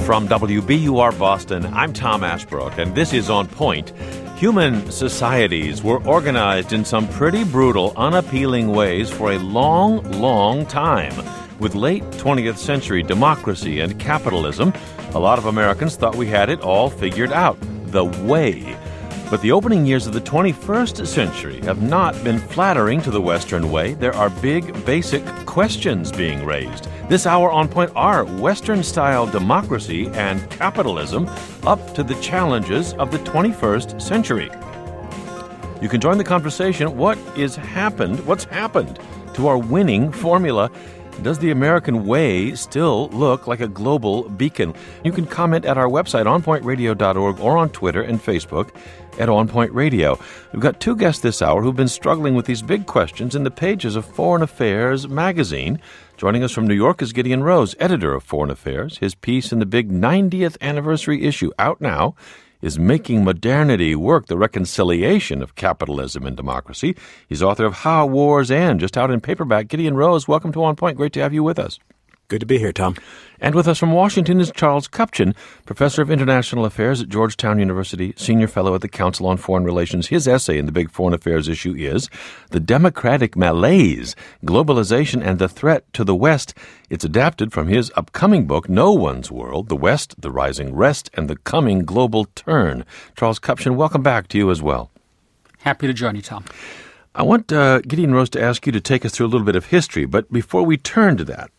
From WBUR Boston, I'm Tom Ashbrook, and this is On Point. Human societies were organized in some pretty brutal, unappealing ways for a long, long time. With late 20th century democracy and capitalism, a lot of Americans thought we had it all figured out, the way. But the opening years of the 21st century have not been flattering to the Western way. There are big, basic questions being raised. This hour on Point, are Western-style democracy and capitalism up to the challenges of the 21st century? You can join the conversation. What's happened to our winning formula? Does the American way still look like a global beacon? You can comment at our website, onpointradio.org, or on Twitter and Facebook at On Point Radio. We've got two guests this hour who've been struggling with these big questions in the pages of Foreign Affairs magazine. Joining us from New York is Gideon Rose, editor of Foreign Affairs. His piece in the big 90th anniversary issue, out now, is Making Modernity Work, the Reconciliation of Capitalism and Democracy. He's author of How Wars End, just out in paperback. Gideon Rose, welcome to On Point. Great to have you with us. Good to be here, Tom. And with us from Washington is Charles Kupchan, professor of international affairs at Georgetown University, senior fellow at the Council on Foreign Relations. His essay in the big foreign affairs issue is The Democratic Malaise, Globalization and the Threat to the West. It's adapted from his upcoming book, No One's World, The West, the Rising Rest, and the Coming Global Turn. Charles Kupchan, welcome back to you as well. Happy to join you, Tom. I want Gideon Rose to ask you to take us through a little bit of history, but before we turn to that,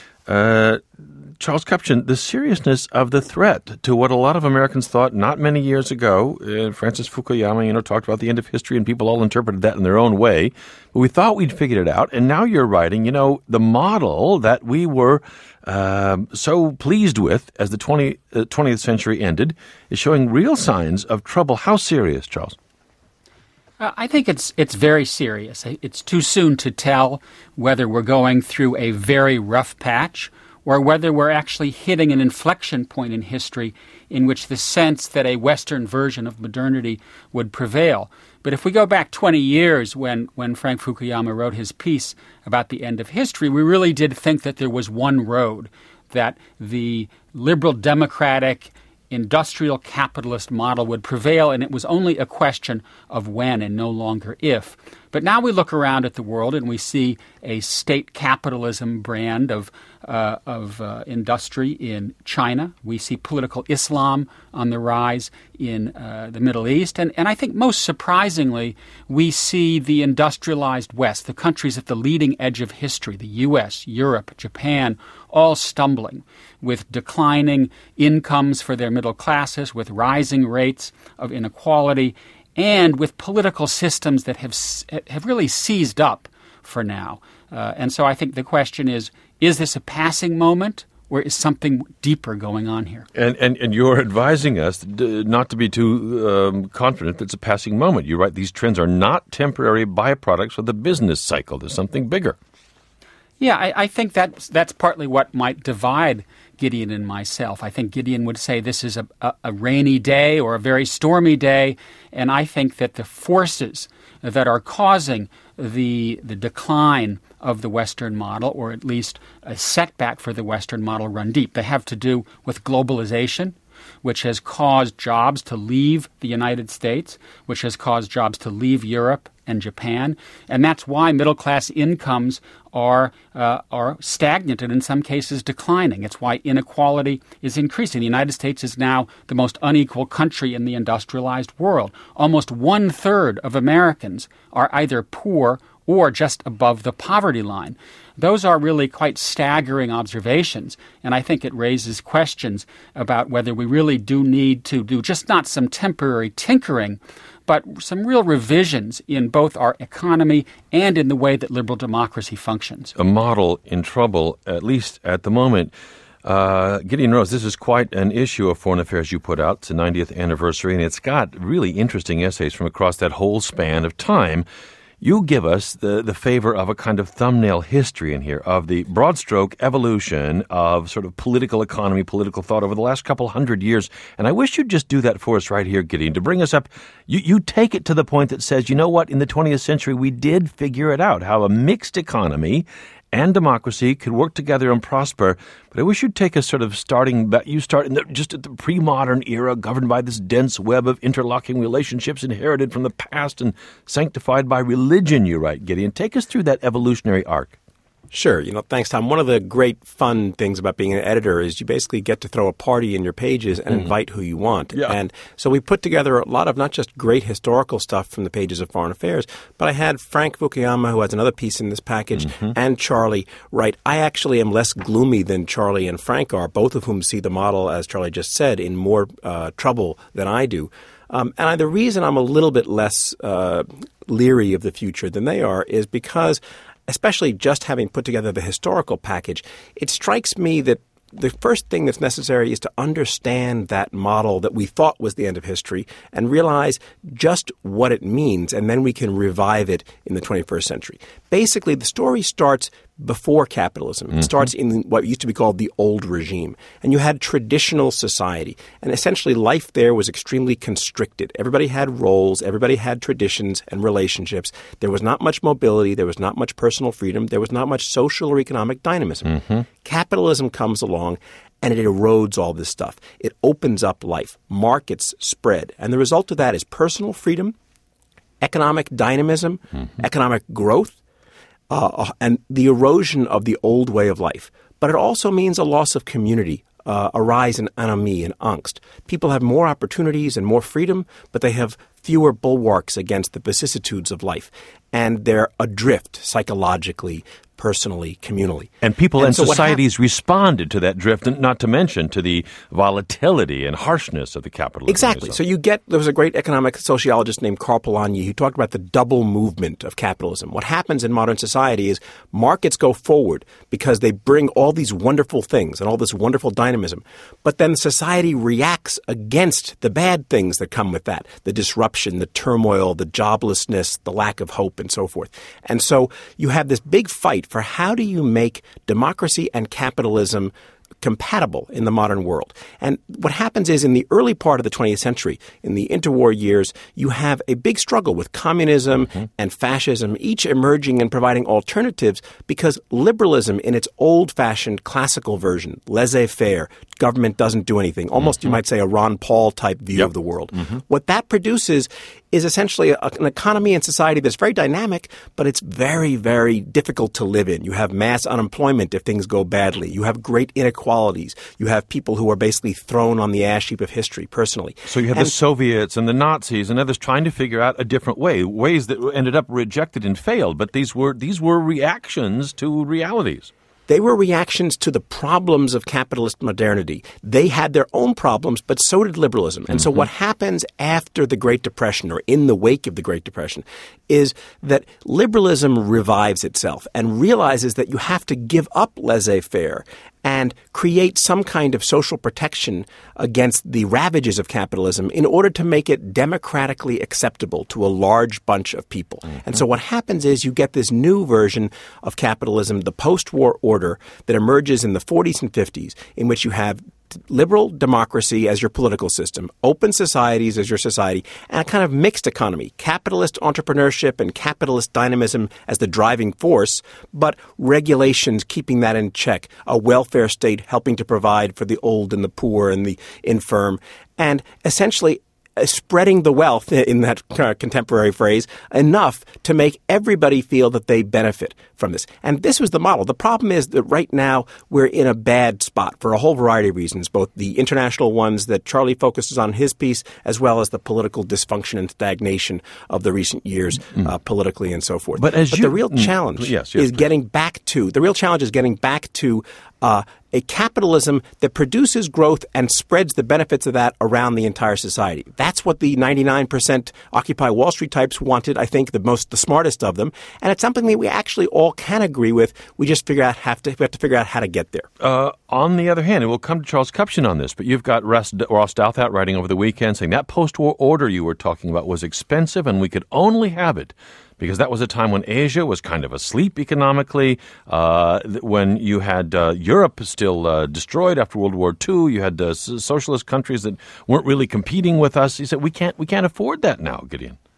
Charles Kupchan, the seriousness of the threat to what a lot of Americans thought not many years ago. Francis Fukuyama, talked about the end of history, and people all interpreted that in their own way. But we thought we'd figured it out, and now you're writing, the model that we were so pleased with as the 20th century ended is showing real signs of trouble. How serious, Charles? I think it's very serious. It's too soon to tell whether we're going through a very rough patch or whether we're actually hitting an inflection point in history in which the sense that a Western version of modernity would prevail. But if we go back 20 years when Frank Fukuyama wrote his piece about the end of history, we really did think that there was one road, that the liberal democratic industrial capitalist model would prevail, and it was only a question of when and no longer if. But now we look around at the world and we see a state capitalism brand of industry in China. We see political Islam on the rise in the Middle East. And I think most surprisingly, we see the industrialized West, the countries at the leading edge of history, the U.S., Europe, Japan, all stumbling with declining incomes for their middle classes, with rising rates of inequality, and with political systems that have really seized up for now. And so I think the question is this a passing moment, or is something deeper going on here? And you're advising us not to be too confident that it's a passing moment. You write these trends are not temporary byproducts of the business cycle. There's something bigger. Yeah, I think that's partly what might divide Gideon and myself. I think Gideon would say this is a rainy day or a very stormy day, and I think that the forces that are causing the decline of the Western model, or at least a setback for the Western model, run deep. They have to do with globalization, which has caused jobs to leave the United States, which has caused jobs to leave Europe and Japan, and that's why middle-class incomes are stagnant and in some cases declining. It's why inequality is increasing. The United States is now the most unequal country in the industrialized world. Almost 1/3 of Americans are either poor or just above the poverty line. Those are really quite staggering observations, and I think it raises questions about whether we really do need to do just not some temporary tinkering, but some real revisions in both our economy and in the way that liberal democracy functions. A model in trouble, at least at the moment. Gideon Rose, this is quite an issue of foreign affairs you put out. It's the 90th anniversary, and it's got really interesting essays from across that whole span of time. You give us the favor of a kind of thumbnail history in here of the broad stroke evolution of sort of political economy, political thought over the last couple hundred years. And I wish you'd just do that for us right here, Gideon, to bring us up. You take it to the point that says, you know what, in the 20th century, we did figure it out, how a mixed economy and democracy could work together and prosper. But I wish you'd take us you start just at the pre-modern era, governed by this dense web of interlocking relationships inherited from the past and sanctified by religion, you write, Gideon. Take us through that evolutionary arc. Sure. Thanks, Tom. One of the great fun things about being an editor is you basically get to throw a party in your pages and invite who you want. Yeah. And so we put together a lot of not just great historical stuff from the pages of Foreign Affairs, but I had Frank Fukuyama, who has another piece in this package, and Charlie write. I actually am less gloomy than Charlie and Frank are, both of whom see the model, as Charlie just said, in more trouble than I do. And the reason I'm a little bit less leery of the future than they are is because, especially just having put together the historical package, it strikes me that the first thing that's necessary is to understand that model that we thought was the end of history and realize just what it means, and then we can revive it in the 21st century. Basically, the story starts before capitalism. It starts in what used to be called the old regime. And you had traditional society. And essentially life there was extremely constricted. Everybody had roles. Everybody had traditions and relationships. There was not much mobility. There was not much personal freedom. There was not much social or economic dynamism. Capitalism comes along and it erodes all this stuff. It opens up life. Markets spread. And the result of that is personal freedom, economic dynamism, economic growth, and the erosion of the old way of life. But it also means a loss of community, a rise in anomie and angst. People have more opportunities and more freedom, but they have fewer bulwarks against the vicissitudes of life. And they're adrift psychologically, personally, communally. And people and societies responded to that drift, not to mention to the volatility and harshness of the capitalism. Exactly. So there was a great economic sociologist named Karl Polanyi who talked about the double movement of capitalism. What happens in modern society is markets go forward because they bring all these wonderful things and all this wonderful dynamism. But then society reacts against the bad things that come with that, the disruption, the turmoil, the joblessness, the lack of hope, and so forth. And so you have this big fight for how do you make democracy and capitalism compatible in the modern world. And what happens is in the early part of the 20th century, in the interwar years, you have a big struggle with communism and fascism, each emerging and providing alternatives because liberalism in its old-fashioned classical version, laissez-faire, government doesn't do anything, almost you might say a Ron Paul type view of the world. What that produces is essentially an economy and society that's very dynamic, but it's very, very difficult to live in. You have mass unemployment if things go badly. You have great inequalities. You have people who are basically thrown on the ash heap of history personally. So you have the Soviets and the Nazis and others trying to figure out a different way, ways that ended up rejected and failed, but these were reactions to realities. They were reactions to the problems of capitalist modernity. They had their own problems, but so did liberalism. And so what happens after the Great Depression or in the wake of the Great Depression is that liberalism revives itself and realizes that you have to give up laissez-faire and create some kind of social protection against the ravages of capitalism in order to make it democratically acceptable to a large bunch of people. And so what happens is you get this new version of capitalism, the post-war order that emerges in the 40s and 50s, in which you have liberal democracy as your political system, open societies as your society, and a kind of mixed economy, capitalist entrepreneurship and capitalist dynamism as the driving force, but regulations keeping that in check, a welfare state helping to provide for the old and the poor and the infirm, and essentially spreading the wealth, in that contemporary phrase, enough to make everybody feel that they benefit from this. And this was the model. The problem is that right now we're in a bad spot for a whole variety of reasons, both the international ones that Charlie focuses on in his piece, as well as the political dysfunction and stagnation of the recent years politically and so forth. But the real challenge is getting back to a capitalism that produces growth and spreads the benefits of that around the entire society. That's what the 99% Occupy Wall Street types wanted, I think, the smartest of them. And it's something that we actually all can agree with. We just we have to figure out how to get there. On the other hand, and we'll come to Charles Kupchan on this, but you've got Ross Douthat writing over the weekend saying that post-war order you were talking about was expensive and we could only have it because that was a time when Asia was kind of asleep economically, when you had Europe still destroyed after World War II. You had socialist countries that weren't really competing with us. He said, we can't afford that now, Gideon.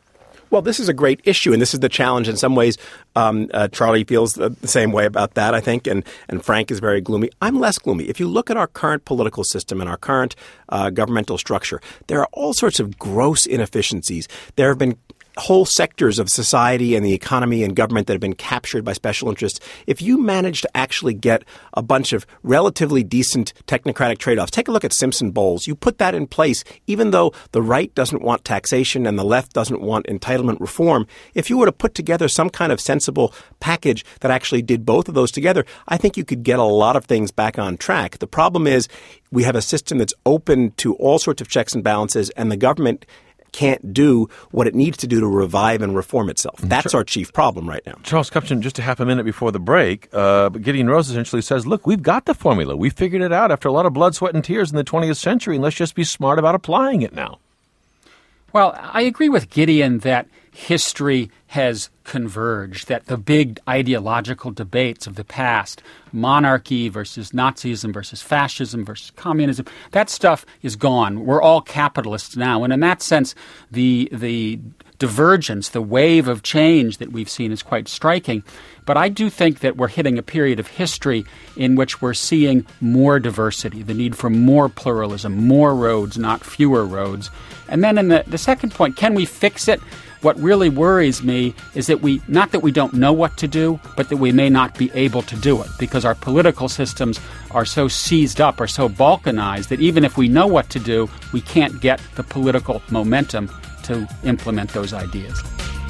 Well, this is a great issue, and this is the challenge. In some ways, Charlie feels the same way about that, I think, and Frank is very gloomy. I'm less gloomy. If you look at our current political system and our current governmental structure, there are all sorts of gross inefficiencies. There have been whole sectors of society and the economy and government that have been captured by special interests. If you manage to actually get a bunch of relatively decent technocratic trade-offs, take a look at Simpson Bowles. You put that in place, even though the right doesn't want taxation and the left doesn't want entitlement reform. If you were to put together some kind of sensible package that actually did both of those together, I think you could get a lot of things back on track. The problem is we have a system that's open to all sorts of checks and balances, and the government can't do what it needs to do to revive and reform itself. That's our chief problem right now. Charles Kupchan, just a half a minute before the break, Gideon Rose essentially says, look, we've got the formula. We figured it out after a lot of blood, sweat, and tears in the 20th century, and let's just be smart about applying it now. Well, I agree with Gideon that history has converged, that the big ideological debates of the past, monarchy versus Nazism versus fascism versus communism, that stuff is gone. We're all capitalists now. And in that sense, the divergence, the wave of change that we've seen is quite striking. But I do think that we're hitting a period of history in which we're seeing more diversity, the need for more pluralism, more roads, not fewer roads. And then in the second point, can we fix it? What really worries me is that not that we don't know what to do, but that we may not be able to do it because our political systems are so seized up, are so balkanized that even if we know what to do, we can't get the political momentum to implement those ideas.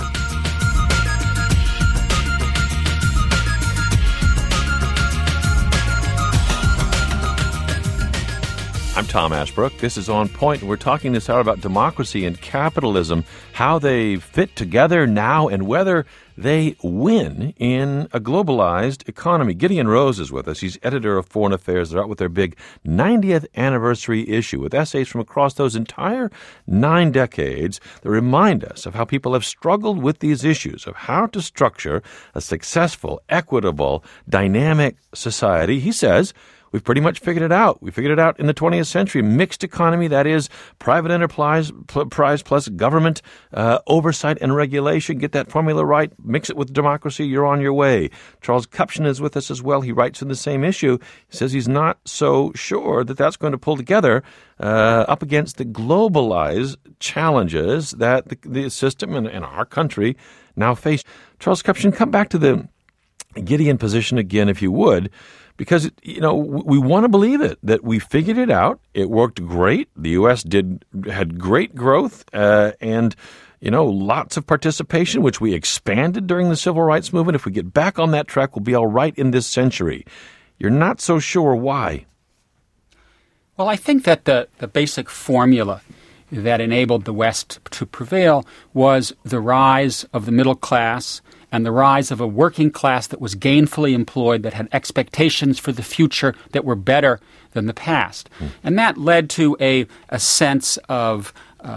I'm Tom Ashbrook. This is On Point, and we're talking this hour about democracy and capitalism, how they fit together now and whether they win in a globalized economy. Gideon Rose is with us. He's editor of Foreign Affairs. They're out with their big 90th anniversary issue with essays from across those entire 9 decades that remind us of how people have struggled with these issues, of how to structure a successful, equitable, dynamic society. He says, we've pretty much figured it out. We figured it out in the 20th century. Mixed economy, that is, private enterprise plus government oversight and regulation. Get that formula right. Mix it with democracy. You're on your way. Charles Kupchan is with us as well. He writes in the same issue. He says he's not so sure that that's going to pull together up against the globalized challenges that the system and our country now face. Charles Kupchan, come back to the Gideon position again, if you would. Because, we want to believe it, that we figured it out. It worked great. The U.S. had great growth and, lots of participation, which we expanded during the Civil Rights Movement. If we get back on that track, we'll be all right in this century. You're not so sure why. Well, I think that the basic formula that enabled the West to prevail was the rise of the middle class and the rise of a working class that was gainfully employed, that had expectations for the future that were better than the past. And that led to a sense of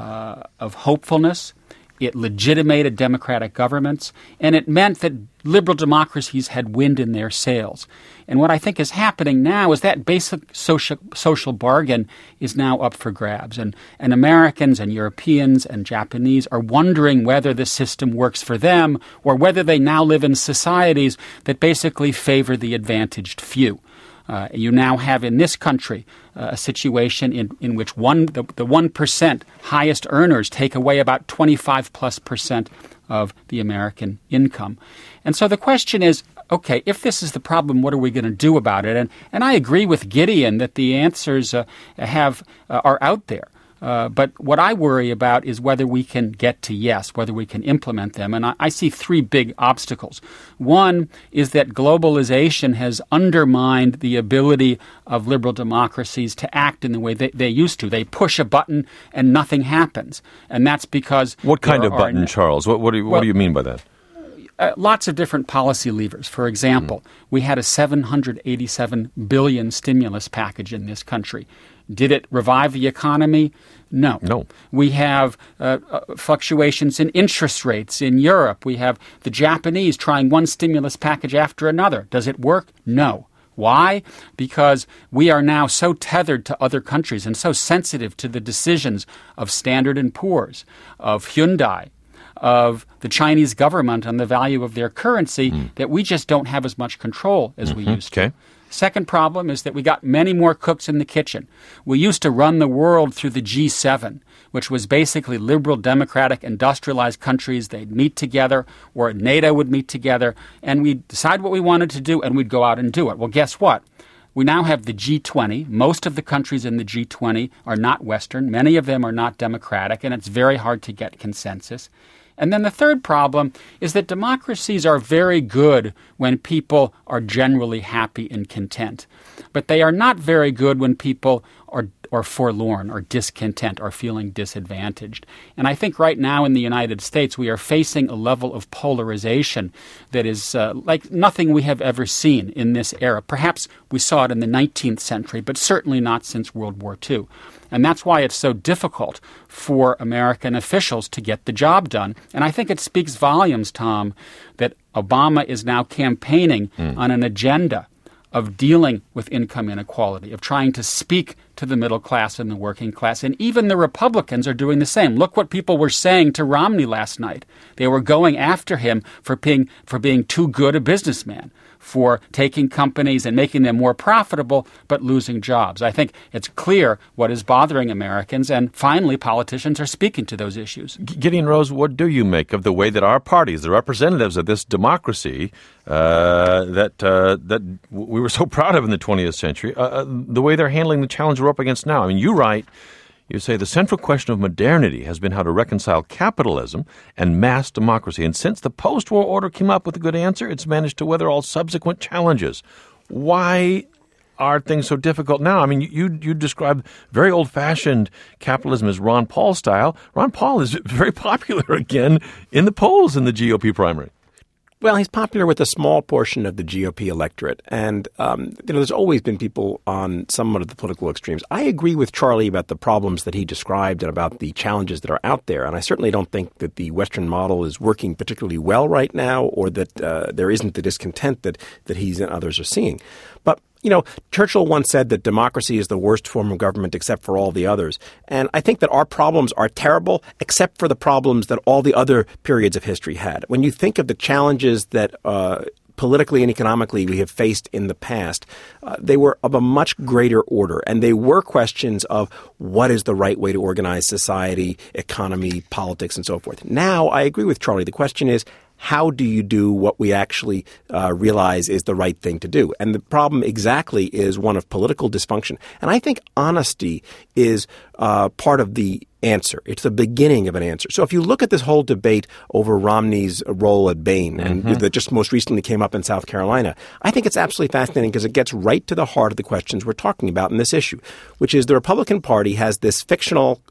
hopefulness. It legitimated democratic governments, and it meant that liberal democracies had wind in their sails. And what I think is happening now is that basic social bargain is now up for grabs. And Americans and Europeans and Japanese are wondering whether the system works for them or whether they now live in societies that basically favor the advantaged few. You now have in this country a situation in which the 1% highest earners take away about 25+% of the American income. And so the question is, okay, if this is the problem, what are we going to do about it? And I agree with Gideon that the answers are out there. But what I worry about is whether we can get to yes, whether we can implement them. And I see 3 big obstacles. One is that globalization has undermined the ability of liberal democracies to act in the way they used to. They push a button and nothing happens. And that's because... What kind of button, Charles? What do you mean by that? Lots of different policy levers. For example, we had a $787 billion stimulus package in this country. Did it revive the economy? No. We have fluctuations in interest rates in Europe. We have the Japanese trying one stimulus package after another. Does it work? No. Why? Because we are now so tethered to other countries and so sensitive to the decisions of Standard & Poor's, of Hyundai, of the Chinese government and the value of their currency that we just don't have as much control as we used to. Okay. Second problem is that we got many more cooks in the kitchen. We used to run the world through the G7, which was basically liberal, democratic, industrialized countries. They'd meet together, or NATO would meet together, and we'd decide what we wanted to do, and we'd go out and do it. Well, guess what? We now have the G20. Most of the countries in the G20 are not Western. Many of them are not democratic, and it's very hard to get consensus. And then the third problem is that democracies are very good when people are generally happy and content. But they are not very good when people are forlorn or discontent or feeling disadvantaged. And I think right now in the United States we are facing a level of polarization that is like nothing we have ever seen in this era. Perhaps we saw it in the 19th century, but certainly not since World War II. And that's why it's so difficult for American officials to get the job done. And I think it speaks volumes, Tom, that Obama is now campaigning on an agenda of dealing with income inequality, of trying to speak to the middle class and the working class. And even the Republicans are doing the same. Look what people were saying to Romney last night. They were going after him for being too good a businessman, for taking companies and making them more profitable, but losing jobs. I think it's clear what is bothering Americans, and finally politicians are speaking to those issues. Gideon Rose, what do you make of the way that our parties, the representatives of this democracy that we were so proud of in the 20th century, the way they're handling the challenge we're up against now? I mean, you say the central question of modernity has been how to reconcile capitalism and mass democracy. And since the post-war order came up with a good answer, it's managed to weather all subsequent challenges. Why are things so difficult now? I mean, you described very old-fashioned capitalism as Ron Paul style. Ron Paul is very popular again in the polls in the GOP primary. Well, he's popular with a small portion of the GOP electorate. And, there's always been people on some of the political extremes. I agree with Charlie about the problems that he described and about the challenges that are out there. And I certainly don't think that the Western model is working particularly well right now, or that there isn't the discontent that he and others are seeing. But Churchill once said that democracy is the worst form of government except for all the others. And I think that our problems are terrible except for the problems that all the other periods of history had. When you think of the challenges that politically and economically we have faced in the past, they were of a much greater order. And they were questions of what is the right way to organize society, economy, politics, and so forth. Now, I agree with Charlie. The question is, how do you do what we actually realize is the right thing to do? And the problem exactly is one of political dysfunction. And I think honesty is part of the answer. It's the beginning of an answer. So if you look at this whole debate over Romney's role at Bain, and that just most recently came up in South Carolina, I think it's absolutely fascinating because it gets right to the heart of the questions we're talking about in this issue, which is the Republican Party has this fictional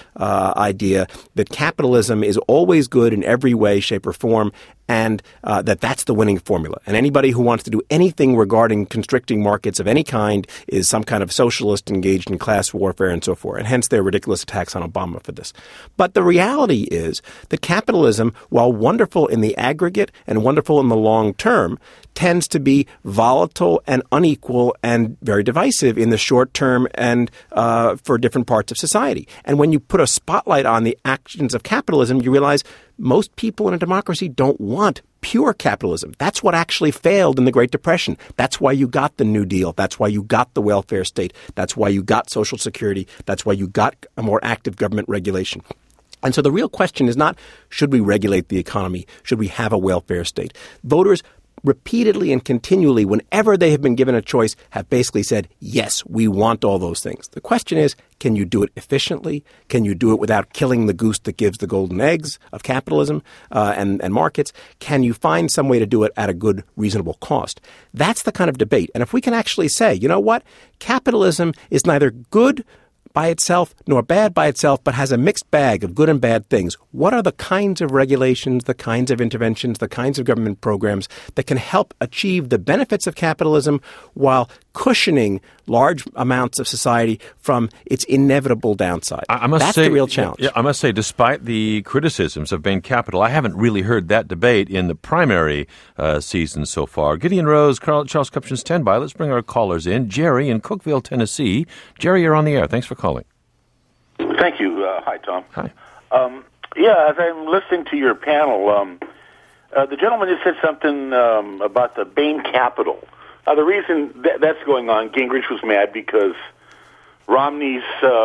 idea that capitalism is always good in every way, shape, or form, and that's the winning formula. And anybody who wants to do anything regarding constricting markets of any kind is some kind of socialist engaged in class warfare and so forth. And hence their ridiculous attacks on Obama for this. But the reality is that capitalism, while wonderful in the aggregate and wonderful in the long term, tends to be volatile and unequal and very divisive in the short term and for different parts of society. And when you put a spotlight on the actions of capitalism, you realize most people in a democracy don't want pure capitalism. That's what actually failed in the Great Depression. That's why you got the New Deal. That's why you got the welfare state. That's why you got Social Security. That's why you got a more active government regulation. And so the real question is not, should we regulate the economy? Should we have a welfare state? Voters repeatedly and continually, whenever they have been given a choice, have basically said, yes, we want all those things. The question is, can you do it efficiently? Can you do it without killing the goose that gives the golden eggs of capitalism and markets? Can you find some way to do it at a good, reasonable cost? That's the kind of debate. And if we can actually say, you know what, capitalism is neither good by itself nor bad by itself, but has a mixed bag of good and bad things. What are the kinds of regulations, the kinds of interventions, the kinds of government programs that can help achieve the benefits of capitalism while cushioning large amounts of society from its inevitable downside? That's the real challenge. Yeah, I must say, despite the criticisms of Bain Capital, I haven't really heard that debate in the primary season so far. Gideon Rose, Charles Kupchan standby. Let's bring our callers in. Jerry in Cookeville, Tennessee. Jerry, you're on the air. Thanks for calling. Thank you. Hi, Tom. Hi. Yeah, as I'm listening to your panel, the gentleman just said something about the Bain Capital. The reason that's going on, Gingrich was mad because Romney's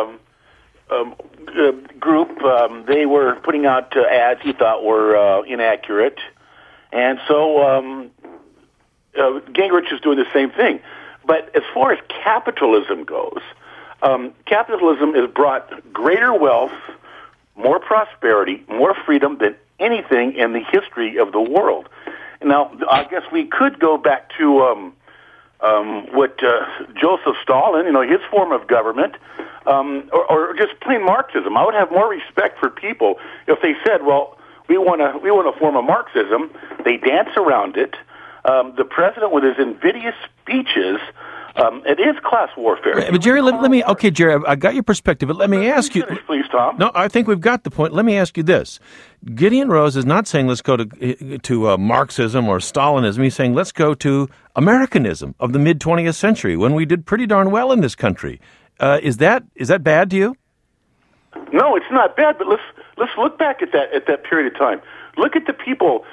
group, they were putting out ads he thought were inaccurate. And so Gingrich is doing the same thing. But as far as capitalism goes, capitalism has brought greater wealth, more prosperity, more freedom than anything in the history of the world. Now, I guess we could go back to what Joseph Stalin, his form of government, or just plain Marxism. I would have more respect for people if they said, "Well, we want a form of Marxism." They dance around it. The president, with his invidious speeches, it is class warfare. But Jerry, let me. Okay, Jerry, I got your perspective, but let me ask you. Finish, please, Tom. No, I think we've got the point. Let me ask you this: Gideon Rose is not saying let's go to Marxism or Stalinism. He's saying let's go to Americanism of the mid 20th century when we did pretty darn well in this country. Is that bad to you? No, it's not bad. But let's look back at that period of time. Look at the people.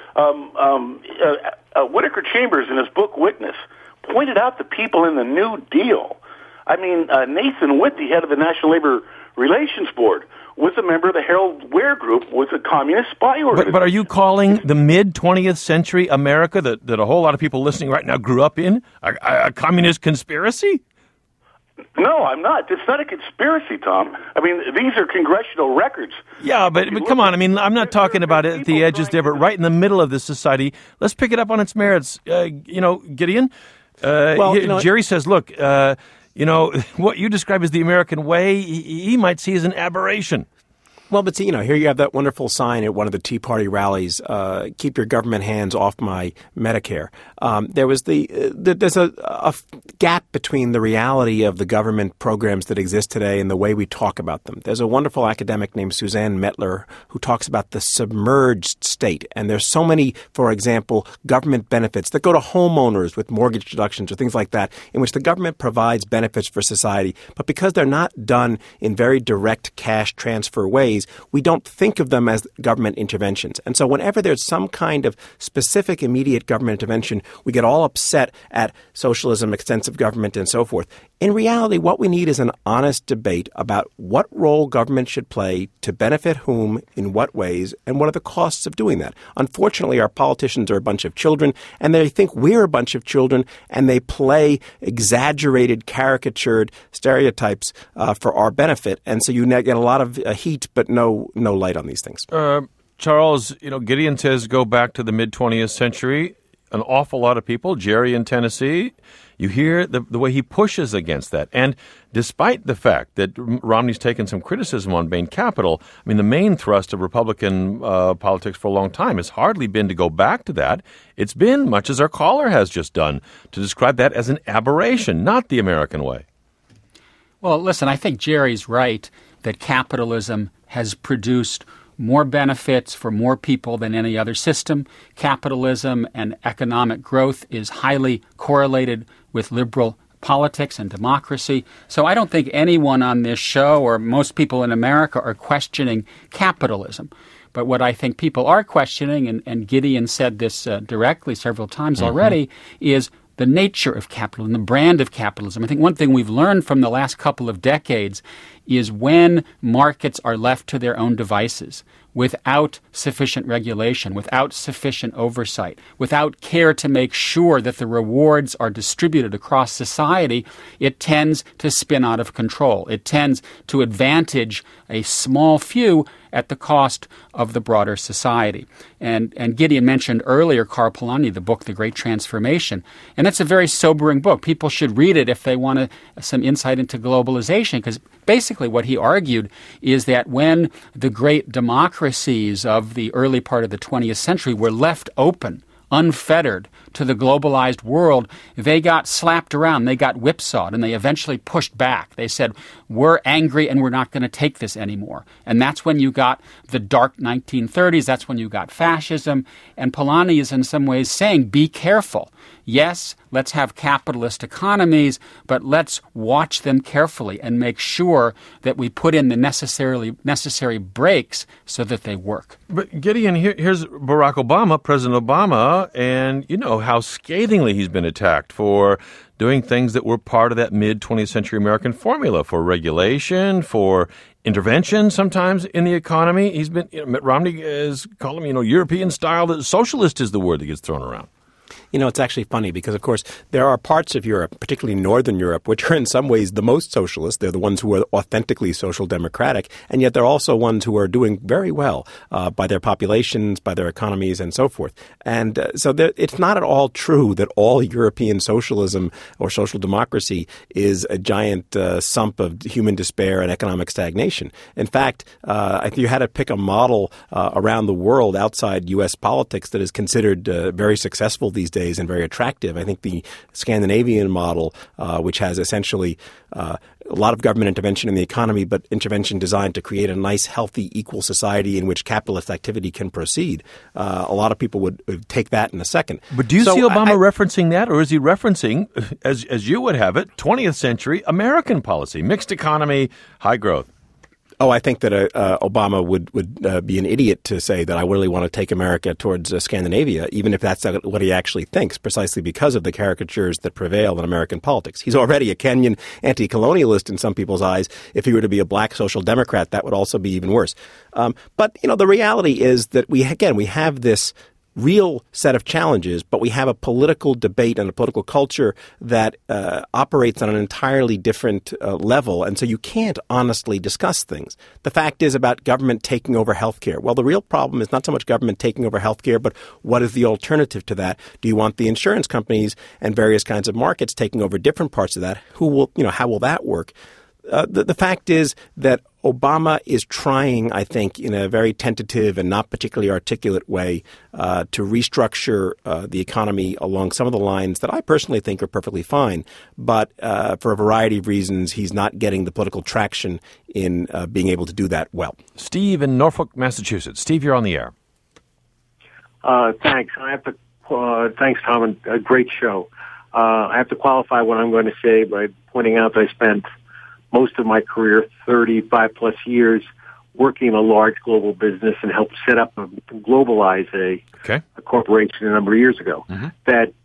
Whittaker Chambers, in his book Witness, pointed out the people in the New Deal. I mean, Nathan Witt, the head of the National Labor Relations Board, was a member of the Harold Ware Group, was a communist spy organization. But are you calling the mid-20th century America that a whole lot of people listening right now grew up in a communist conspiracy? No, I'm not. It's not a conspiracy, Tom. I mean, these are congressional records. Yeah, but come on. I mean, I'm not talking about it at the edges there, but right in the middle of this society. Let's pick it up on its merits. Gideon, Jerry says, look, what you describe as the American way, he might see as an aberration. Well, but see, here you have that wonderful sign at one of the Tea Party rallies, keep your government hands off my Medicare. There's a gap between the reality of the government programs that exist today and the way we talk about them. There's a wonderful academic named Suzanne Mettler who talks about the submerged state. And there's so many, for example, government benefits that go to homeowners with mortgage deductions or things like that, in which the government provides benefits for society. But because they're not done in very direct cash transfer ways, we don't think of them as government interventions. And so whenever there's some kind of specific immediate government intervention, we get all upset at socialism, extensive government, and so forth. In reality, what we need is an honest debate about what role government should play to benefit whom, in what ways, and what are the costs of doing that. Unfortunately, our politicians are a bunch of children, and they think we're a bunch of children, and they play exaggerated, caricatured stereotypes for our benefit. And so you get a lot of heat, but no light on these things. Charles, Gideon says go back to the mid-20th century. An awful lot of people, Jerry in Tennessee, you hear the way he pushes against that. And despite the fact that Romney's taken some criticism on Bain Capital, I mean, the main thrust of Republican politics for a long time has hardly been to go back to that. It's been, much as our caller has just done, to describe that as an aberration, not the American way. Well, listen, I think Jerry's right that capitalism has produced more benefits for more people than any other system. Capitalism and economic growth is highly correlated with liberal politics and democracy. So I don't think anyone on this show or most people in America are questioning capitalism. But what I think people are questioning, and Gideon said this directly several times already, is the nature of capitalism, the brand of capitalism. I think one thing we've learned from the last couple of decades is when markets are left to their own devices, without sufficient regulation, without sufficient oversight, without care to make sure that the rewards are distributed across society, it tends to spin out of control. It tends to advantage a small few at the cost of the broader society. And Gideon mentioned earlier Karl Polanyi, the book, The Great Transformation. And that's a very sobering book. People should read it if they want some insight into globalization, because basically what he argued is that when the great democracies of the early part of the 20th century were left open, unfettered to the globalized world, they got slapped around, they got whipsawed, and they eventually pushed back. They said, we're angry and we're not going to take this anymore. And that's when you got the dark 1930s, that's when you got fascism. And Polanyi is in some ways saying, be careful. yes, let's have capitalist economies, but let's watch them carefully and make sure that we put in the necessary brakes so that they work. But Gideon, here's Barack Obama, President Obama, and you know how scathingly he's been attacked for doing things that were part of that mid-20th century American formula for regulation, for intervention sometimes in the economy. He's been, Mitt Romney has called him, European style. Socialist is the word that gets thrown around. It's actually funny because, of course, there are parts of Europe, particularly Northern Europe, which are in some ways the most socialist. They're the ones who are authentically social democratic, and yet they're also ones who are doing very well by their populations, by their economies, and so forth. And so it's not at all true that all European socialism or social democracy is a giant sump of human despair and economic stagnation. In fact, if you had to pick a model around the world outside U.S. politics that is considered very successful these days and very attractive, I think the Scandinavian model, which has essentially a lot of government intervention in the economy, but intervention designed to create a nice, healthy, equal society in which capitalist activity can proceed. A lot of people would take that in a second. But do you see Obama referencing that, or is he referencing, as you would have it, 20th century American policy, mixed economy, high growth? Oh, I think that Obama would be an idiot to say that I really want to take America towards Scandinavia, even if that's what he actually thinks, precisely because of the caricatures that prevail in American politics. He's already a Kenyan anti-colonialist in some people's eyes. If he were to be a black social democrat, that would also be even worse. But the reality is that we have this real set of challenges, but we have a political debate and a political culture that operates on an entirely different level, and so you can't honestly discuss things. The fact is about government taking over healthcare. Well, the real problem is not so much government taking over healthcare, but what is the alternative to that? Do you want the insurance companies and various kinds of markets taking over different parts of that? How will that work? The fact is that Obama is trying, I think, in a very tentative and not particularly articulate way to restructure the economy along some of the lines that I personally think are perfectly fine. But for a variety of reasons, he's not getting the political traction in being able to do that well. Steve in Norfolk, Massachusetts. Steve, you're on the air. Thanks. Thanks, Tom, and a great show. I have to qualify what I'm going to say by pointing out that I spent most of my career, 35 plus years, working in a large global business and helped set up and globalize a corporation a number of years ago. Mm-hmm. That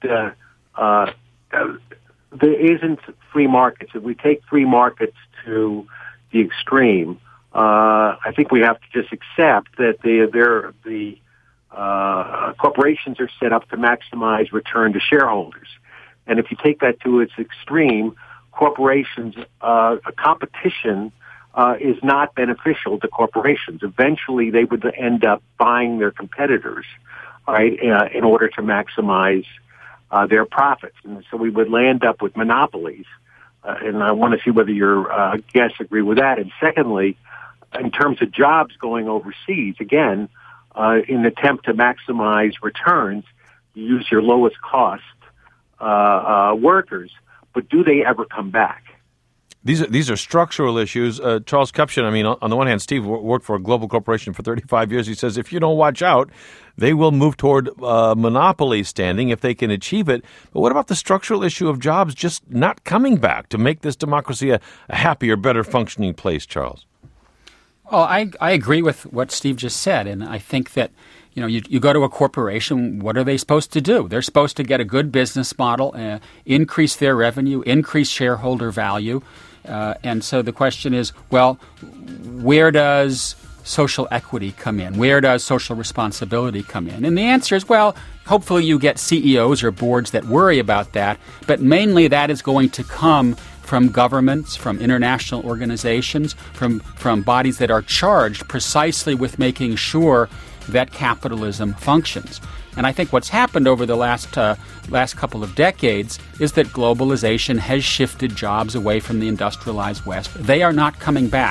there isn't free markets. If we take free markets to the extreme, I think we have to just accept that the corporations are set up to maximize return to shareholders. And if you take that to its extreme, corporations, a competition is not beneficial to corporations. Eventually, they would end up buying their competitors, right, in order to maximize their profits. And so we would land up with monopolies. And I want to see whether your guests agree with that. And secondly, in terms of jobs going overseas, again, in an attempt to maximize returns, you use your lowest cost workers. But do they ever come back? These are structural issues. Charles Kupchan, on the one hand, Steve worked for a global corporation for 35 years. He says if you don't watch out, they will move toward monopoly standing if they can achieve it. But what about the structural issue of jobs just not coming back to make this democracy a happier, better functioning place, Charles? Well, I agree with what Steve just said, and I think that you go to a corporation, what are they supposed to do? They're supposed to get a good business model, increase their revenue, increase shareholder value. And so the question is, well, where does social equity come in? Where does social responsibility come in? And the answer is, well, hopefully you get CEOs or boards that worry about that, but mainly that is going to come from governments, from international organizations, from bodies that are charged precisely with making sure that capitalism functions. And I think what's happened over the last couple of decades is that globalization has shifted jobs away from the industrialized West. They are not coming back.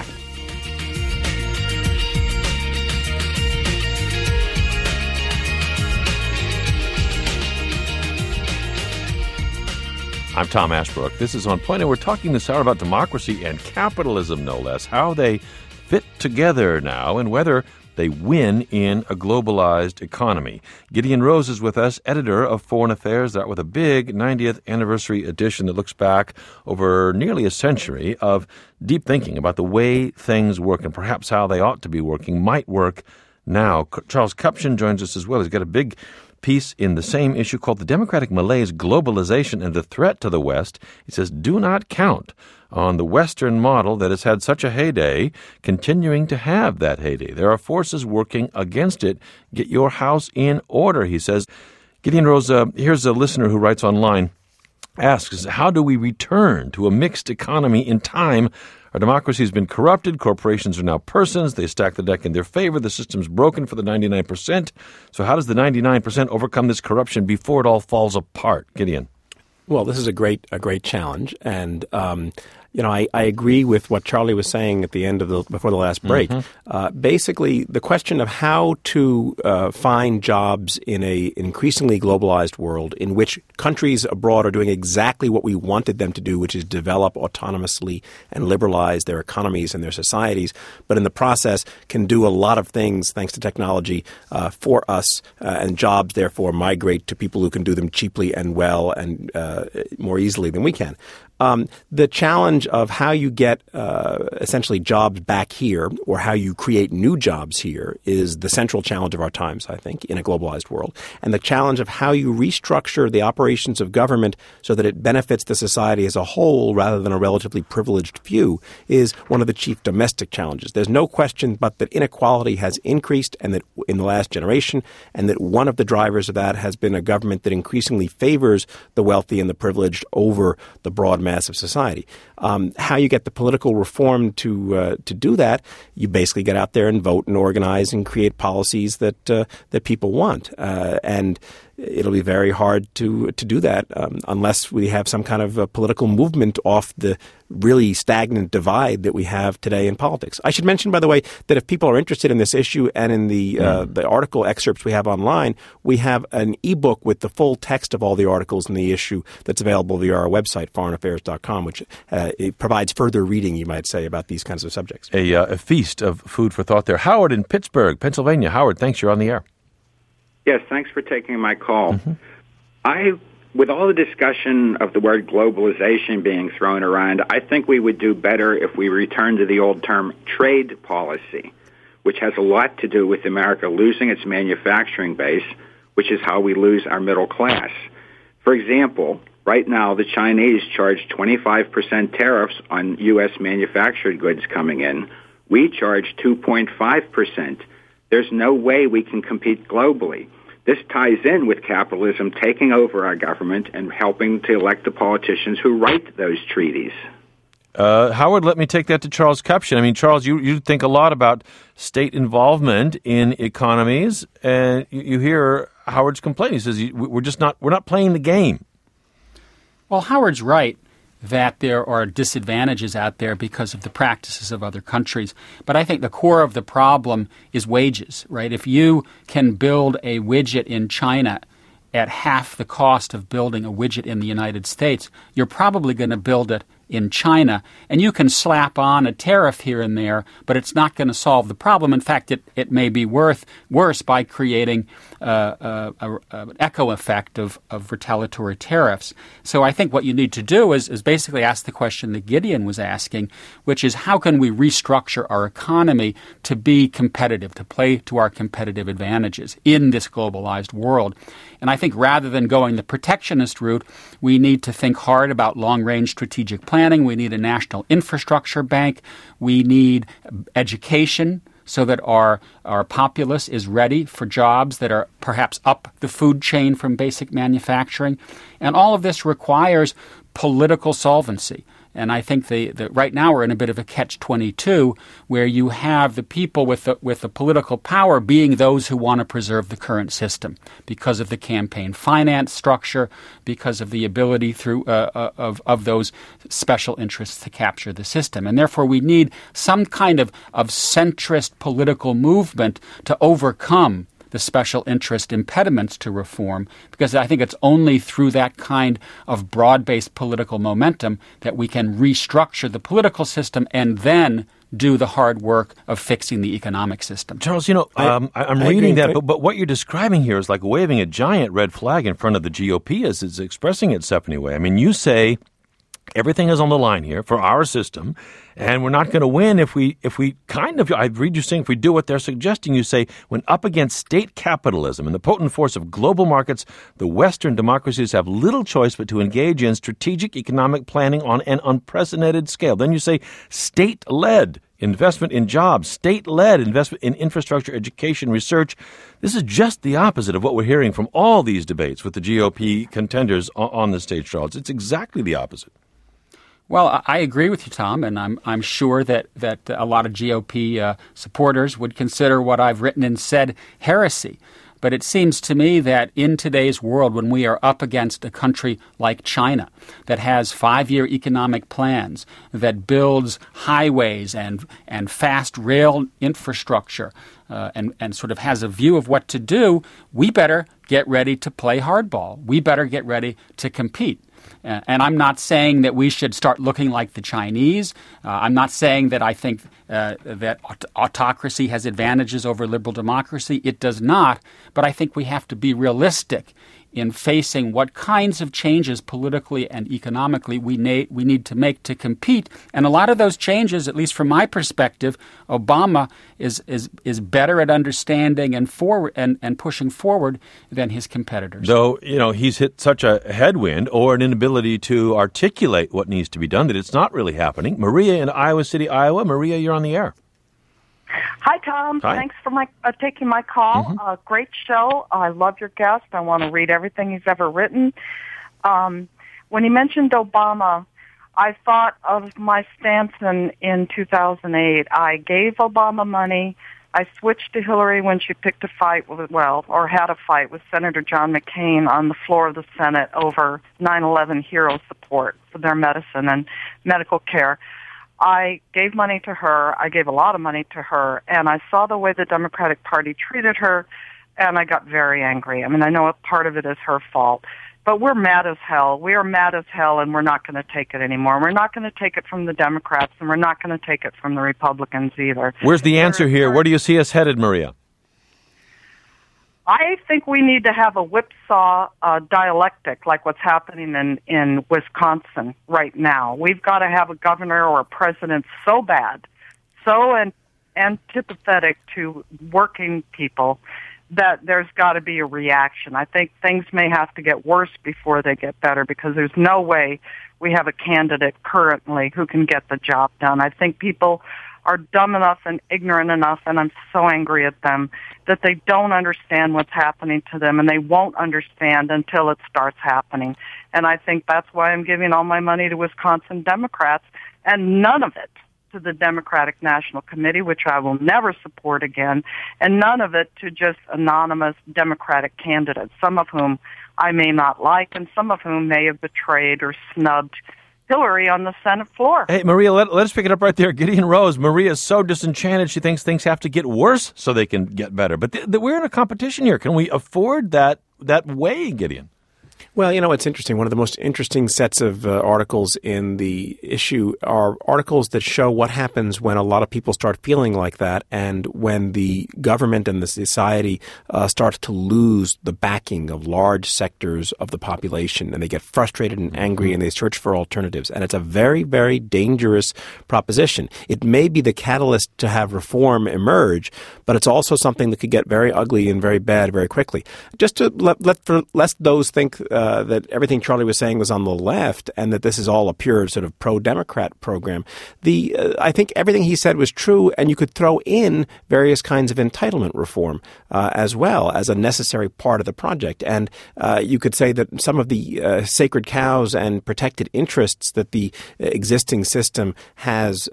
I'm Tom Ashbrook. This is On Point, and we're talking this hour about democracy and capitalism, no less, how they fit together now, and whether they win in a globalized economy. Gideon Rose is with us, editor of Foreign Affairs, that with a big 90th anniversary edition that looks back over nearly a century of deep thinking about the way things work and perhaps how they ought to be working, might work now. Charles Kupchan joins us as well. He's got a big piece in the same issue called The Democratic Malaise, Globalization and the Threat to the West. He says, do not count on the Western model that has had such a heyday continuing to have that heyday. There are forces working against it. Get your house in order, he says. Gideon Rose, here's a listener who writes online, asks, how do we return to a mixed economy in time? Our democracy has been corrupted. Corporations are now persons. They stack the deck in their favor. The system's broken for the 99%. So how does the 99% overcome this corruption before it all falls apart? Gideon. Well, this is a great challenge, and I agree with what Charlie was saying at the end of before the last break. Basically, the question of how to find jobs in an increasingly globalized world in which countries abroad are doing exactly what we wanted them to do, which is develop autonomously and liberalize their economies and their societies, but in the process can do a lot of things thanks to technology for us, and jobs therefore migrate to people who can do them cheaply and well and more easily than we can. The challenge of how you get essentially jobs back here or how you create new jobs here is the central challenge of our times, I think, in a globalized world. And the challenge of how you restructure the operations of government so that it benefits the society as a whole rather than a relatively privileged few is one of the chief domestic challenges. There's no question but that inequality has increased and that in the last generation, and that one of the drivers of that has been a government that increasingly favors the wealthy and the privileged over the broad mass of society. How you get the political reform to do that, you basically get out there and vote and organize and create policies that people want. And it'll be very hard to do that unless we have some kind of a political movement off the really stagnant divide that we have today in politics. I should mention, by the way, that if people are interested in this issue and in the article excerpts we have online, we have an ebook with the full text of all the articles in the issue that's available via our website, foreignaffairs.com, which it provides further reading, you might say, about these kinds of subjects. A feast of food for thought there. Howard in Pittsburgh, Pennsylvania. Howard, thanks. You're on the air. Yes, thanks for taking my call. With all the discussion of the word globalization being thrown around, I think we would do better if we return to the old term trade policy, which has a lot to do with America losing its manufacturing base, which is how we lose our middle class. For example, right now the Chinese charge 25% tariffs on U.S. manufactured goods coming in. We charge 2.5%. There's no way we can compete globally. This ties in with capitalism taking over our government and helping to elect the politicians who write those treaties. Howard, let me take that to Charles Kupchan. I mean, Charles, you think a lot about state involvement in economies, and you hear Howard's complaint. He says we're not playing the game. Well, Howard's right that there are disadvantages out there because of the practices of other countries. But I think the core of the problem is wages, right? If you can build a widget in China at half the cost of building a widget in the United States, you're probably going to build it in China, and you can slap on a tariff here and there, but it's not going to solve the problem. In fact, it may be worse by creating an echo effect of retaliatory tariffs. So I think what you need to do is basically ask the question that Gideon was asking, which is how can we restructure our economy to be competitive, to play to our competitive advantages in this globalized world? And I think rather than going the protectionist route, we need to think hard about long-range strategic planning. We need a national infrastructure bank. We need education so that our populace is ready for jobs that are perhaps up the food chain from basic manufacturing. And all of this requires political solvency. And I think that right now we're in a bit of a catch-22 where you have the people with the political power being those who want to preserve the current system because of the campaign finance structure, because of the ability through of those special interests to capture the system. And therefore we need some kind of centrist political movement to overcome the special interest impediments to reform, because I think it's only through that kind of broad-based political momentum that we can restructure the political system and then do the hard work of fixing the economic system. Charles, I'm reading that, but what you're describing here is like waving a giant red flag in front of the GOP as it's expressing itself anyway. I mean, you say everything is on the line here for our system, and we're not going to win if we I read you saying if we do what they're suggesting. You say, when up against state capitalism and the potent force of global markets, the Western democracies have little choice but to engage in strategic economic planning on an unprecedented scale. Then you say state-led investment in jobs, state-led investment in infrastructure, education, research. This is just the opposite of what we're hearing from all these debates with the GOP contenders on the stage, Charles. It's exactly the opposite. Well, I agree with you, Tom, and I'm sure that a lot of GOP supporters would consider what I've written and said heresy. But it seems to me that in today's world, when we are up against a country like China that has 5-year economic plans, that builds highways and fast rail infrastructure, and sort of has a view of what to do, we better get ready to play hardball. We better get ready to compete. And I'm not saying that we should start looking like the Chinese. I'm not saying that I think that autocracy has advantages over liberal democracy. It does not. But I think we have to be realistic in facing what kinds of changes politically and economically we need to make to compete. And a lot of those changes, at least from my perspective, Obama is better at understanding and pushing forward than his competitors. Though, he's hit such a headwind or an inability to articulate what needs to be done that it's not really happening. Maria in Iowa City, Iowa. Maria, you're on the air. Hi, Tom. Hi. Thanks for taking my call. Mm-hmm. Great show. I love your guest. I want to read everything he's ever written. When he mentioned Obama, I thought of my stance in 2008. I gave Obama money. I switched to Hillary when she picked a fight had a fight with Senator John McCain on the floor of the Senate over 9/11 hero support for their medicine and medical care. I gave money to her. I gave a lot of money to her, and I saw the way the Democratic Party treated her, and I got very angry. I mean, I know a part of it is her fault, but we're mad as hell. We are mad as hell, and we're not going to take it anymore. We're not going to take it from the Democrats, and we're not going to take it from the Republicans either. Where's the answer here? Where do you see us headed, Maria? I think we need to have a whipsaw dialectic like what's happening in Wisconsin right now. We've got to have a governor or a president so bad, so antipathetic to working people that there's got to be a reaction. I think things may have to get worse before they get better because there's no way we have a candidate currently who can get the job done. I think people are dumb enough and ignorant enough, and I'm so angry at them, that they don't understand what's happening to them, and they won't understand until it starts happening. And I think that's why I'm giving all my money to Wisconsin Democrats, and none of it to the Democratic National Committee, which I will never support again, and none of it to just anonymous Democratic candidates, some of whom I may not like, and some of whom may have betrayed or snubbed Hillary on the Senate floor. Hey, Maria, let's pick it up right there. Gideon Rose. Maria is so disenchanted. She thinks things have to get worse so they can get better. But we're in a competition here. Can we afford that way, Gideon? Well, it's interesting. One of the most interesting sets of articles in the issue are articles that show what happens when a lot of people start feeling like that and when the government and the society starts to lose the backing of large sectors of the population, and they get frustrated and angry and they search for alternatives. And it's a very, very dangerous proposition. It may be the catalyst to have reform emerge, but it's also something that could get very ugly and very bad very quickly. Just to let those think that everything Charlie was saying was on the left and that this is all a pure sort of pro-Democrat program. I think everything he said was true, and you could throw in various kinds of entitlement reform as well as a necessary part of the project. And you could say that some of the sacred cows and protected interests that the existing system has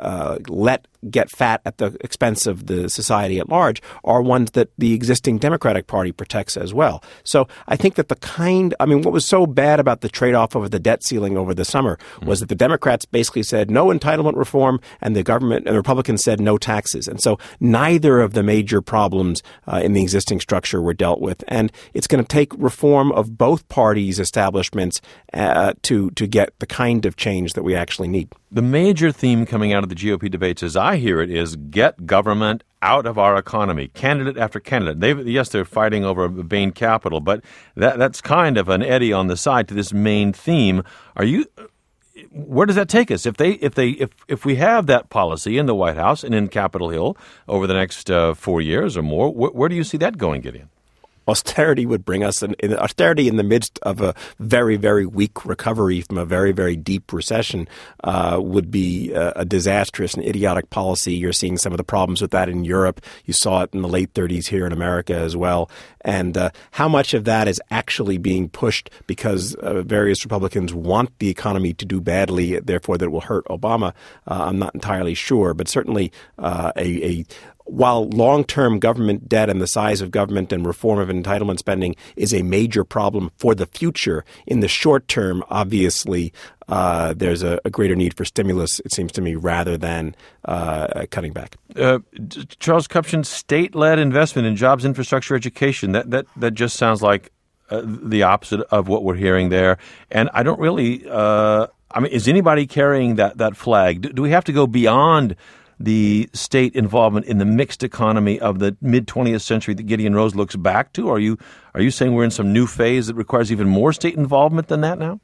let get fat at the expense of the society at large are ones that the existing Democratic Party protects as well. So I think that the kind what was so bad about the trade-off over the debt ceiling over the summer was that the Democrats basically said no entitlement reform, and the government and the Republicans said no taxes. And so neither of the major problems in the existing structure were dealt with. And it's going to take reform of both parties' establishments to get the kind of change that we actually need. The major theme coming out of the GOP debates, as I hear it, is get government out of our economy, candidate after candidate. They're fighting over Bain Capital, but that's kind of an eddy on the side to this main theme. Where does that take us? If we have that policy in the White House and in Capitol Hill over the next 4 years or more, where do you see that going, Gideon? Austerity would bring us austerity in the midst of a very, very weak recovery from a very, very deep recession would be a disastrous and idiotic policy. You're seeing some of the problems with that in Europe. You saw it in the late 30s here in America as well. And how much of that is actually being pushed because various Republicans want the economy to do badly, therefore that will hurt Obama, I'm not entirely sure. But certainly while long-term government debt and the size of government and reform of entitlement spending is a major problem for the future, in the short term, obviously, there's a greater need for stimulus, it seems to me, rather than cutting back. Charles Kupchan, state-led investment in jobs, infrastructure, education, that just sounds like the opposite of what we're hearing there. And I don't really is anybody carrying that flag? Do we have to go beyond the state involvement in the mixed economy of the mid-20th century that Gideon Rose looks back to? Are you saying we're in some new phase that requires even more state involvement than that now?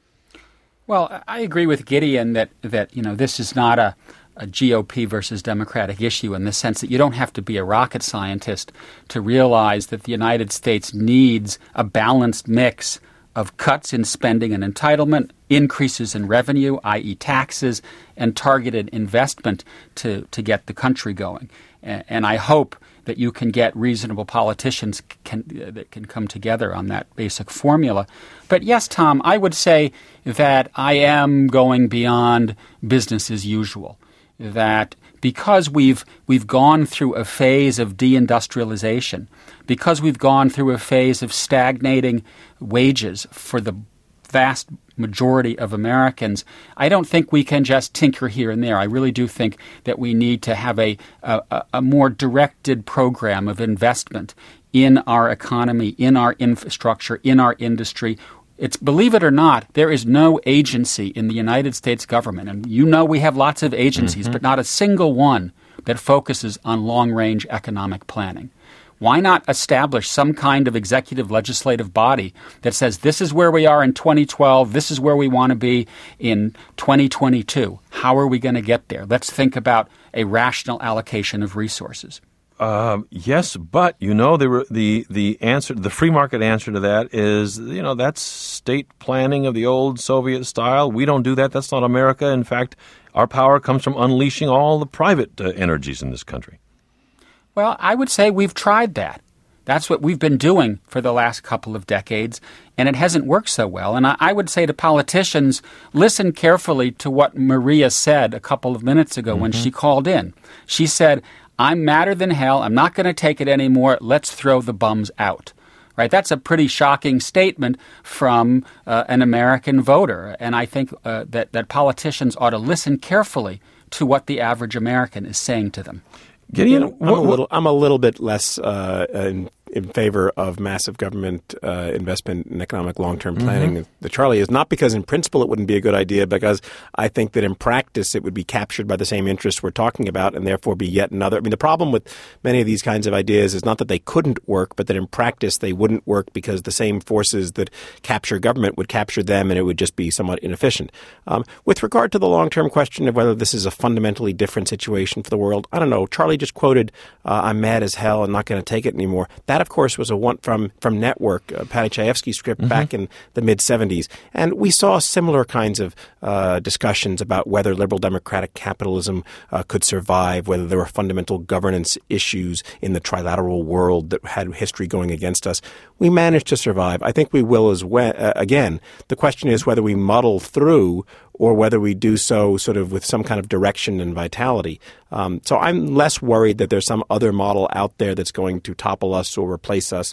Well, I agree with Gideon that this is not a GOP versus Democratic issue in the sense that you don't have to be a rocket scientist to realize that the United States needs a balanced mix of cuts in spending and entitlement, increases in revenue, i.e. taxes, and targeted investment to get the country going. And I hope that you can get reasonable politicians that can come together on that basic formula. But yes, Tom, I would say that I am going beyond business as usual, that because we've gone through a phase of deindustrialization, because we've gone through a phase of stagnating wages for the vast majority of Americans, I don't think we can just tinker here and there. I really do think that we need to have a more directed program of investment in our economy, in our infrastructure, in our industry. Believe it or not, there is no agency in the United States government, and we have lots of agencies, but not a single one that focuses on long-range economic planning. Why not establish some kind of executive legislative body that says this is where we are in 2012, this is where we want to be in 2022? How are we going to get there? Let's think about a rational allocation of resources. Yes, but the answer, the free market answer to that is that's state planning of the old Soviet style. We don't do that. That's not America. In fact, our power comes from unleashing all the private energies in this country. Well, I would say we've tried that. That's what we've been doing for the last couple of decades, and it hasn't worked so well. And I would say to politicians, listen carefully to what Maria said a couple of minutes ago when she called in. She said, I'm madder than hell. I'm not going to take it anymore. Let's throw the bums out. Right? That's a pretty shocking statement from an American voter. And I think that politicians ought to listen carefully to what the average American is saying to them. Gideon, I'm a little bit less in favor of massive government investment in economic long-term planning. The Charlie is not because in principle it wouldn't be a good idea, because I think that in practice it would be captured by the same interests we're talking about and therefore be yet another. I mean, the problem with many of these kinds of ideas is not that they couldn't work, but that in practice they wouldn't work because the same forces that capture government would capture them and it would just be somewhat inefficient. With regard to the long-term question of whether this is a fundamentally different situation for the world, I don't know. Charlie just quoted, I'm mad as hell and not going to take it anymore. That, of course, was a one from Network, Patty Chayefsky's script back in the mid-'70s. And we saw similar kinds of discussions about whether liberal democratic capitalism could survive, whether there were fundamental governance issues in the trilateral world that had history going against us. We managed to survive. I think we will as well. Again, the question is whether we muddle through or whether we do so sort of with some kind of direction and vitality. So I'm less worried that there's some other model out there that's going to topple us or replace us.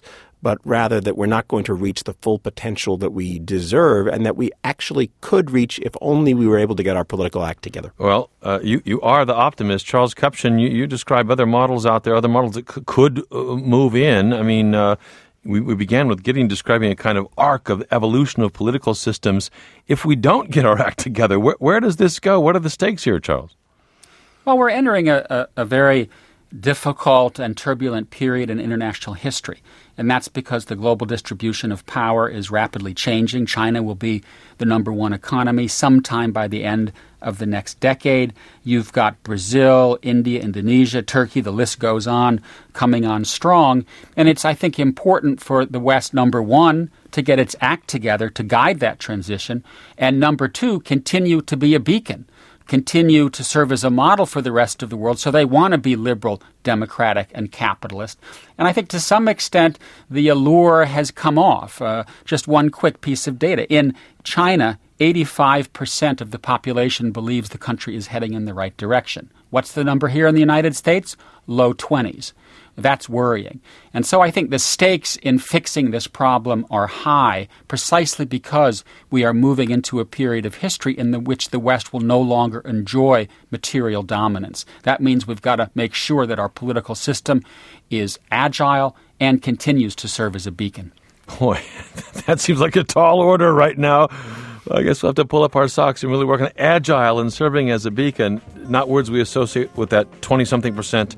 but rather that we're not going to reach the full potential that we deserve and that we actually could reach if only we were able to get our political act together. Well, you are the optimist. Charles Kupchan, you describe other models out there, other models that could move in. I mean, we began with Gideon describing a kind of arc of evolution of political systems. If we don't get our act together, where does this go? What are the stakes here, Charles? Well, we're entering a very difficult and turbulent period in international history. And that's because the global distribution of power is rapidly changing. China will be the number one economy sometime by the end of the next decade. You've got Brazil, India, Indonesia, Turkey, the list goes on, coming on strong. And it's, I think, important for the West, number one, to get its act together to guide that transition, and number two, continue to be a beacon, continue to serve as a model for the rest of the world. So they want to be liberal, democratic, and capitalist. And I think to some extent the allure has come off. Just one quick piece of data. In China, 85% of the population believes the country is heading in the right direction. What's the number here in the United States? Low 20s. That's worrying. And so I think the stakes in fixing this problem are high precisely because we are moving into a period of history in which the West will no longer enjoy material dominance. That means we've got to make sure that our political system is agile and continues to serve as a beacon. Boy, that seems like a tall order right now. I guess we'll have to pull up our socks and really work on agile and serving as a beacon, not words we associate with that 20-something percent,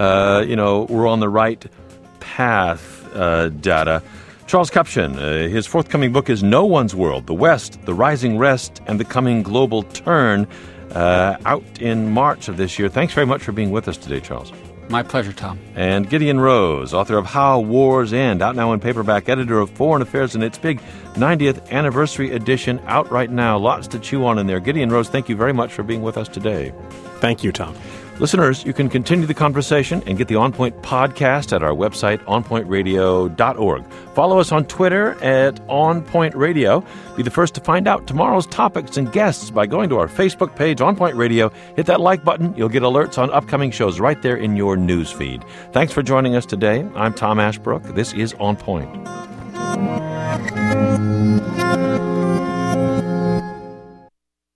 we're on the right path data. Charles Kupchan, his forthcoming book is No One's World, The West, The Rising Rest, and the Coming Global Turn, out in March of this year. Thanks very much for being with us today, Charles. My pleasure, Tom. And Gideon Rose, author of How Wars End, out now in paperback, editor of Foreign Affairs in its big 90th anniversary edition, out right now. Lots to chew on in there. Gideon Rose, thank you very much for being with us today. Thank you, Tom. Listeners, you can continue the conversation and get the On Point podcast at our website, onpointradio.org. Follow us on Twitter at On Point Radio. Be the first to find out tomorrow's topics and guests by going to our Facebook page, On Point Radio. Hit that like button. You'll get alerts on upcoming shows right there in your news feed. Thanks for joining us today. I'm Tom Ashbrook. This is On Point.